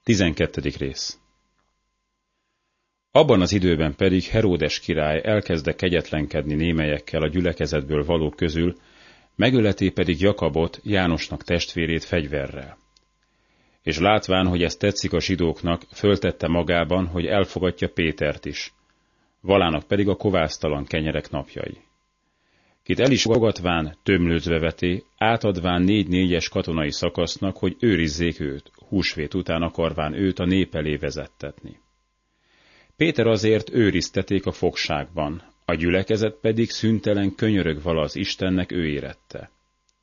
12. rész. Abban az időben pedig Heródes király elkezdte kegyetlenkedni némelyekkel a gyülekezetből valók közül, megöleti pedig Jakabot, Jánosnak testvérét fegyverrel. És látván, hogy ez tetszik a zsidóknak, föltette magában, hogy elfogadja Pétert is, valának pedig a kovásztalan kenyerek napjai. Kit el is fogadván, tömlőcbe veté, átadván 4-4-es katonai szakasznak, hogy őrizzék őt, húsvét után akarván őt a nép elé vezettetni. Péter azért őrizteték a fogságban, a gyülekezet pedig szüntelen könyörög vala az Istennek ő érette.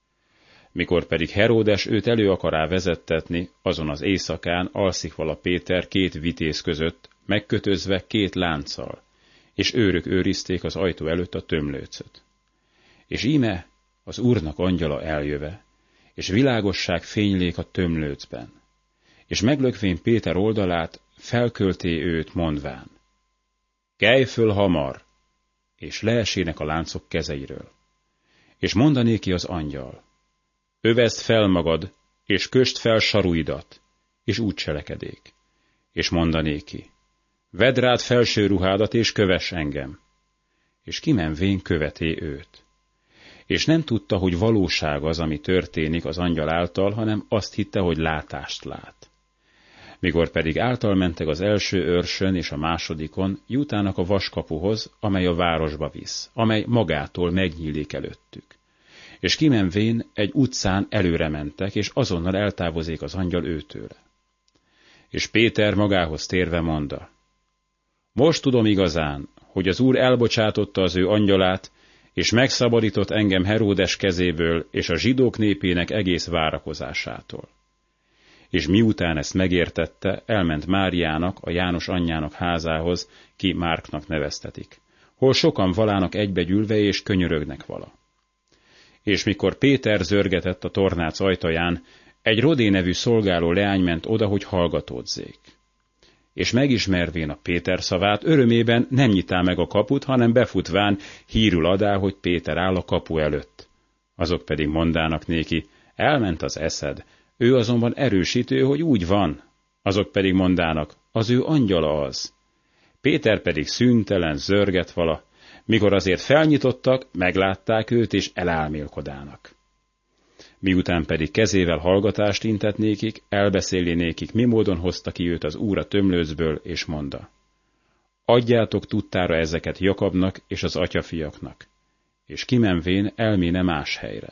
Mikor pedig Heródes őt elő akará vezettetni, azon az éjszakán alszik vala Péter 2 vitéz között, megkötözve 2 lánccal, és őrök őrizték az ajtó előtt a tömlőcöt. És íme az Úrnak angyala eljöve, és világosság fénylék a tömlőcben, és meglökvén Péter oldalát, felkölté őt mondván: kelj föl hamar, és leesének a láncok kezeiről. És mondanéki az angyal: övezd fel magad, és kösd fel saruidat, és úgy cselekedék. És mondanéki: vedd rád felső ruhádat, és kövess engem. És kimenvén követé őt. És nem tudta, hogy valóság az, ami történik az angyal által, hanem azt hitte, hogy látást lát. Mikor pedig általmentek az első őrsön és a másodikon, jutának a vaskapuhoz, amely a városba visz, amely magától megnyílik előttük. És kimenvén egy utcán előre mentek, és azonnal eltávozék az angyal őtőle. És Péter magához térve mondta: most tudom igazán, hogy az Úr elbocsátotta az ő angyalát, és megszabadított engem Heródes kezéből és a zsidók népének egész várakozásától. És miután ezt megértette, elment Máriának, a János anyjának házához, ki Márknak neveztetik, hol sokan valának egybegyülve és könyörögnek vala. És mikor Péter zörgetett a tornác ajtaján, egy Rodé nevű szolgáló leány ment oda, hogy hallgatódzék. És megismervén a Péter szavát, örömében nem nyitá meg a kaput, hanem befutván hírül adá, hogy Péter áll a kapu előtt. Azok pedig mondának néki: elment az eszed, ő azonban erősítő, hogy úgy van. Azok pedig mondának: az ő angyala az. Péter pedig szüntelen zörget vala, mikor azért felnyitottak, meglátták őt, és elálmélkodának. Miután pedig kezével hallgatást intett nékik, elbeszéli nékik, mi módon hozta ki őt az Úr a tömlőcből, és mondta: adjátok tudtára ezeket Jakabnak és az atyafiaknak, és kimenvén elméne más helyre.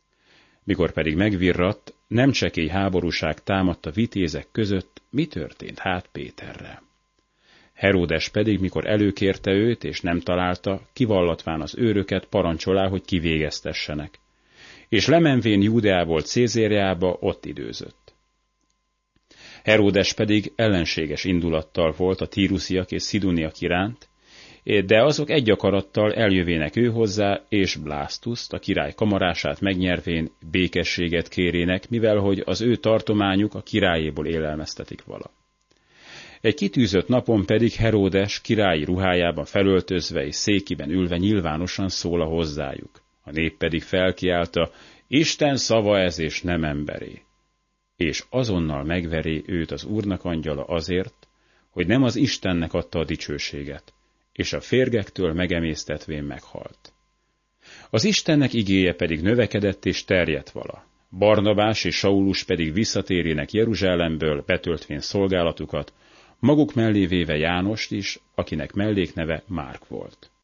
Mikor pedig megvirratt, nem csekély háborúság támadt a vitézek között, mi történt hát Péterrel. Heródes pedig, mikor előkérte őt, és nem találta, kivallatván az őröket, parancsolá, hogy kivégeztessenek. És lemenvén Júdeából Cézériába ott időzött. Heródes pedig ellenséges indulattal volt a tírusziak és szidóniak iránt, de azok egy akarattal eljövének ő hozzá, és Blasztuszt, a király kamarását megnyervén békességet kérének, mivel hogy az ő tartományuk a királyéból élelmeztetik vala. Egy kitűzött napon pedig Heródes királyi ruhájában felöltözve és székiben ülve nyilvánosan szól a hozzájuk. A nép pedig felkiálta: Isten szava ez, és nem emberé. És azonnal megveré őt az Úrnak angyala azért, hogy nem az Istennek adta a dicsőséget, és a férgektől megemésztetvén meghalt. Az Istennek igéje pedig növekedett és terjedt vala. Barnabás és Saulus pedig visszatérének Jeruzsálemből, betöltvén szolgálatukat, maguk mellé véve Jánost is, akinek mellékneve Márk volt.